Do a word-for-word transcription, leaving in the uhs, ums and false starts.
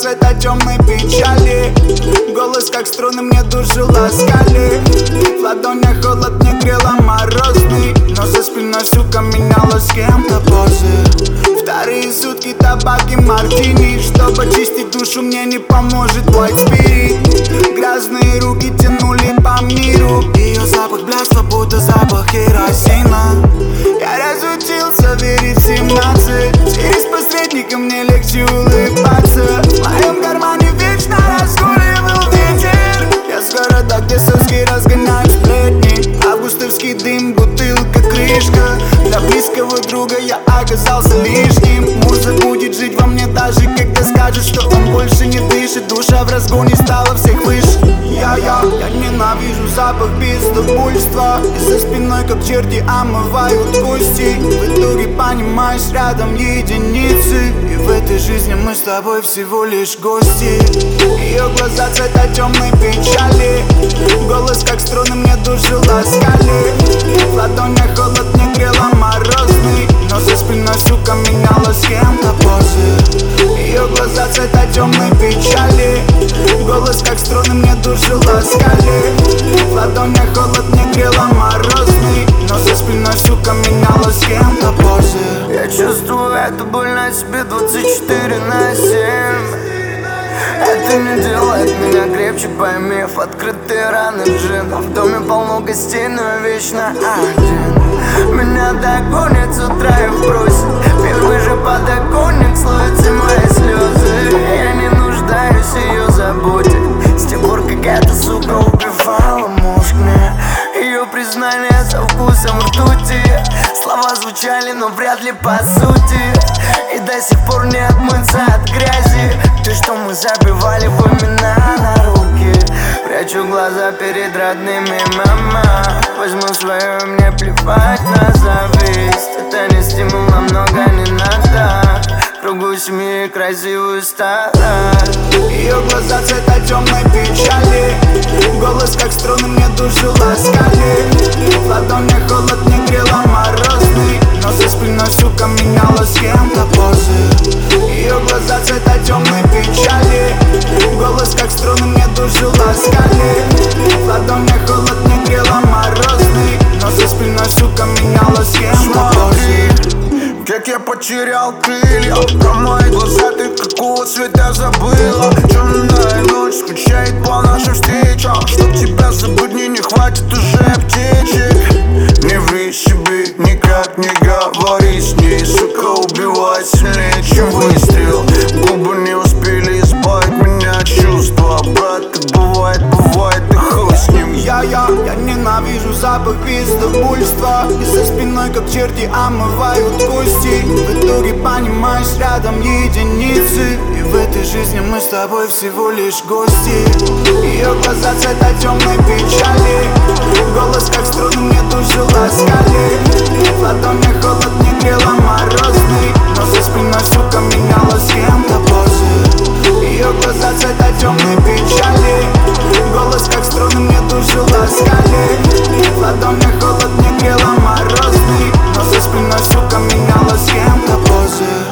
цвета темной печали. Голос как струны мне душу ласкали. В ладонях холод не грела морозный, но за спиной, сука, меняла с кем-то позы. Вторые сутки табак и мартини. Чтобы очистить душу, мне не поможет white spirit. Грязные руки тянули по миру. Ее запах блядства, будто запах керосина. Я разучился верить в семнадцать. Через посредника мне легче улыбаться. В моем кармане вечно разгуливал ветер. Я с города, где соски разгоняют сплетни. Августовский дым, бутылка, крышка. Для близкого друга я оказался лишним. Муза будет жить во мне даже когда скажет, что он больше не дышит. Душа в разгоне стала всех выше. Я-я, я ненавижу запах пиздобульства. И за спиной как черти омывают кости. В итоге понимаешь, рядом единицы. И в этой жизни мы с тобой всего лишь гости. Ее глаза цвета темной печали. Голос как струны мне душу ласкали. В ладонях холод не грела морозный, но за спиной, сука, меняла с кем-то позы. Ее глаза цвета темной печали. Голос как струны мне душу ласкали. В ладонях холод не грела морозный, но за спиной, сука, меняла с кем-то позы. Я чувствую эту боль на себе двадцать четыре на семь. Это не делает меня крепче, поймев открытые раны джин. В доме полно гостей, но вечно один. Меня догонит с утра и вбросит. Первый же подоконник слоятся мои слезы. Я не нуждаюсь в ее заботе. С тех пор, как эта сука убивала мозг мне. Ее признание со вкусом ртути. Слова звучали, но вряд ли по сути. И до сих пор не отмыться от грязи. Ты, что мы забивали в имена на руки. Прячу глаза перед родными, мама. Возьму свое, мне плевать на зависть. Это не стимул, а много не надо. Кругу семьи красивую старость. Ее глаза цвета темной печали. Голос как струны мне душу ласкали. В ладонях холод не грела морозный, но за спиной, сука, меняла с кем-то позы. Ее глаза цвета темной печали. Голос как струны мне душу ласкали. В ладонях холод не грела морозный, но за спиной, сука, меняла с кем-то позы. Как я потерял крылья. Про мои глаза ты какого цвета забыла. Темная ночь скучает по нашим встречам. Чтоб тебя забыть, мне не хватит уже аптечек. Не ври себе, никак не говори с ней. Сука, убивает сильнее, чем выстрел. Губы не успели избавить меня от чувства. Брат, так бывает, бывает, и хуй с ним. Я-я, я ненавижу запах пиздобульства. И за спиной как черти омывают кости. В итоге понимаешь, рядом единицы. И в этой жизни мы с тобой всего лишь гости. Ее глаза цвета темной печали. Голос как струны мне душу ласкали. В ладонях холод не грела морозный, но за спиной, сука, меняла с кем-то позы. Ее глаза цвета темной печали. Голос как струны мне душу ласкали. В ладонях холод не грела морозный, но за спиной, сука, меняла с кем-то позы.